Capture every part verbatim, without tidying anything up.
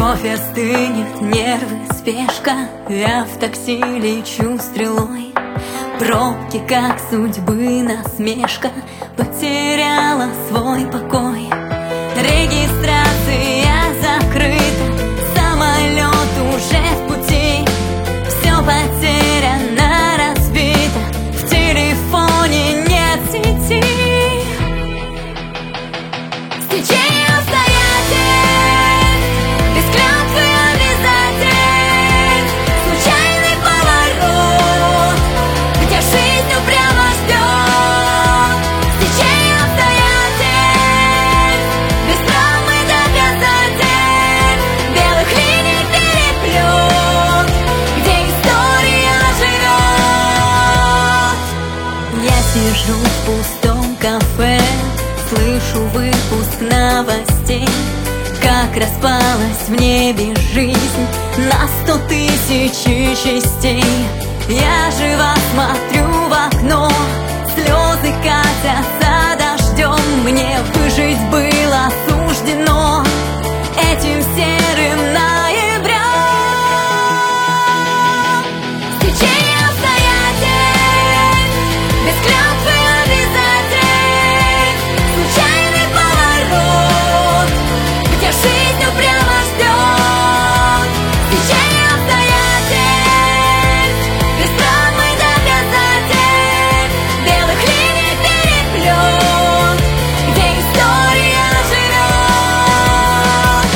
Кофе стынет, нервы, спешка. Я в такси лечу стрелой. Пробки, как судьбы насмешка, потеряла свой покой. Регистрация закрыта, самолет уже в пути. Все потеряно, разбито, в телефоне нет сети. Стечение обстоятельств, без клятвы обязательств, случайный поворот, где жизнь упрямо ждет. Стечение обстоятельств, без травмы доказательств, белых линий переплет, где история живет. Я сижу в пустом кафе, слышу выпуск новостей, как распалась в небе жизнь на сто тысяч частей. Я жива, смотрю в окно, слезы катятся дождем. Мне выжить было суждено этим серым ноябрем. Стечение обстоятельств, без клятвы обязательств, случайный поворот, где жизнь упрямо ждет. Стечение обстоятельств, без травмы доказательств, белых линий переплет, где история живет.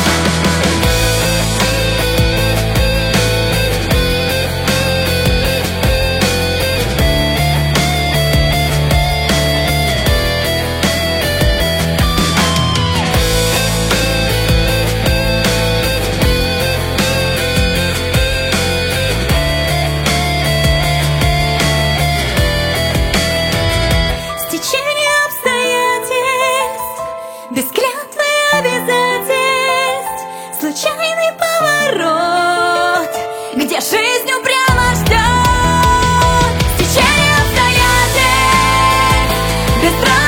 Стечение обстоятельств, без клятвы обязательств, случайный поворот, где жизнь упрямо ждет. Стечение обстоятельств, без прав